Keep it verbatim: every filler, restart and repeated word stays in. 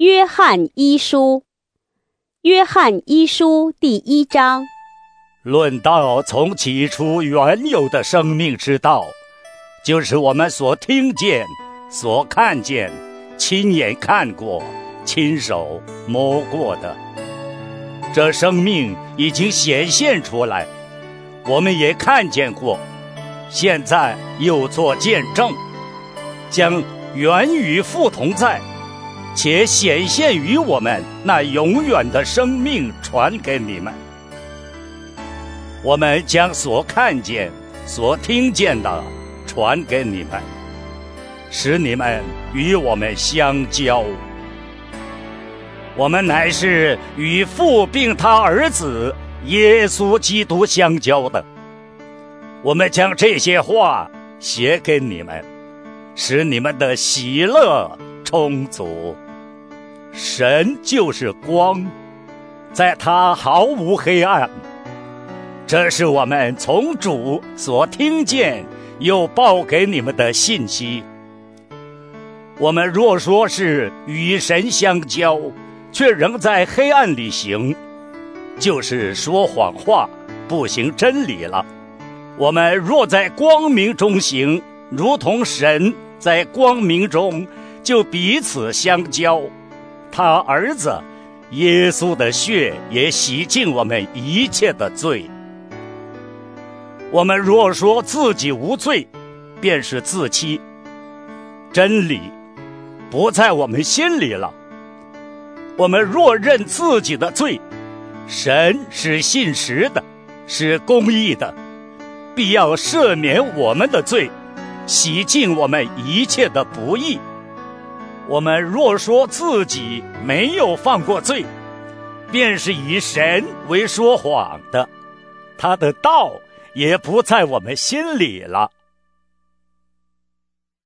约翰一书，约翰一书第一章。 论到从起初原有的生命之道，就是我们所听见、所看见、亲眼看过、亲手摸过的。这生命已经显现出来，我们也看见过，现在又做见证，将原与父同在，且显现于我们那永远的生命传给你们。我们将所看见、所听见的传给你们，使你们与我们相交。我们乃是与父并他儿子耶稣基督相交的。我们将这些话写给你们，使你们的喜乐充足。神就是光，在他毫无黑暗。这是我们从主所听见又报给你们的信息。我们若说是与神相交，却仍在黑暗里行，就是说谎话，不行真理了。我们若在光明中行，如同神在光明中，就彼此相交。他儿子耶稣的血也洗净我们一切的罪。我们若说自己无罪，便是自欺，真理不在我们心里了。我们若认自己的罪，神是信实的，是公义的，必要赦免我们的罪，洗净我们一切的不义。我们若说自己没有犯过罪，便是以神为说谎的，他的道也不在我们心里了。